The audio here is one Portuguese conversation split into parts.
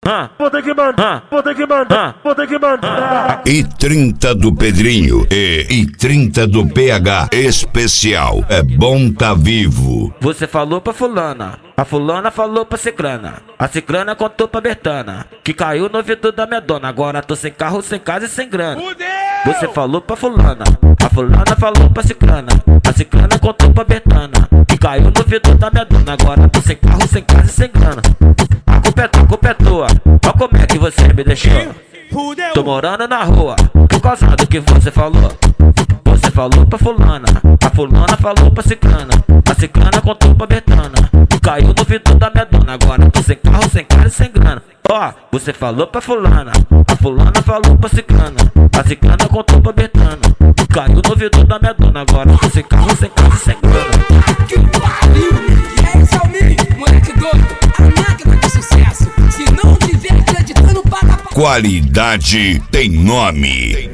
vou ter que mandar, vou ter que mandar, vou ter que mandar. E 30 do Pedrinho e 30 do PH especial. É bom tá vivo. Você falou pra fulana, a fulana falou pra cicrana, a cicrana contou pra Bertana, que caiu no ouvido da minha dona. Agora tô sem carro, sem casa e sem grana. Você falou pra fulana, a fulana falou pra cicrana, a cicrana contou pra Bertana, que caiu no ouvido da minha dona. Agora tô sem carro, sem casa e sem grana. A culpa é tua, olha como é que você me deixou. Tô morando na rua, por causa do que você falou. Você falou pra fulana, a fulana falou pra cicrana, a cicrana contou pra Bertana, que caiu no ouvido da minha dona. Agora tô sem carro, sem casa e sem grana. Ó, você falou pra fulana, a fulana falou pra cicrana, a cicrana contou pra Bertana, que caiu no ouvido da minha dona. Agora tô sem carro, sem casa e sem grana. Que pariu! Esse é o mini, moleque doido, a máquina de sucesso. Se não tiver acreditando, paga pra... Qualidade tem nome.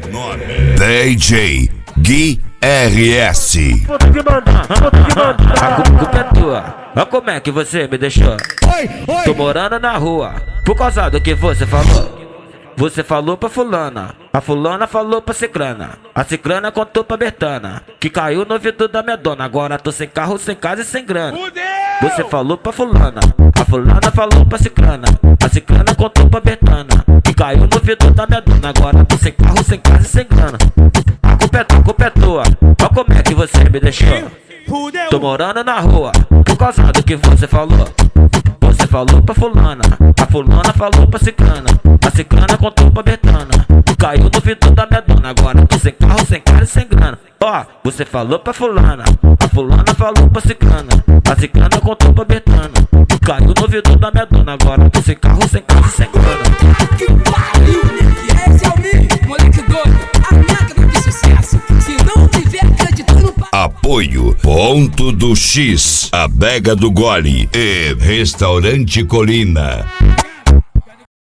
DJ Gui RS. Vou ter que mandar, vou ter que mandar. A culpa é tua, olha como é que você me deixou. Tô morando na rua, por causa do que você falou. Você falou pra fulana, a fulana falou pra cicrana, a cicrana contou pra Bertana, que caiu no ouvido da minha dona. Agora tô sem carro, sem casa e sem grana. Você falou pra fulana, a fulana falou pra cicrana, a cicrana contou pra Bertana, que caiu no ouvido da minha dona. Agora tô sem carro, sem casa e sem grana. A culpa é tua, olha como é que você me deixou. Tô morando na rua, por causa do que você falou. Você falou pra fulana, a fulana falou pra cicrana, a cicrana contou pra Bertana, que caiu no ouvido da minha dona. Agora tô sem carro, sem casa e sem grana. Ó, você falou pra fulana, a fulana falou pra cicrana, a cicrana contou pra Bertana, que caiu no ouvido da minha dona. Agora tô sem carro, sem casa e sem grana. Que pariu! Esse é o mini, moleque doido, a máquina de sucesso. Se não tiver acreditando, Apoio Ponto do X, Adega do Gole e Restaurante Colina.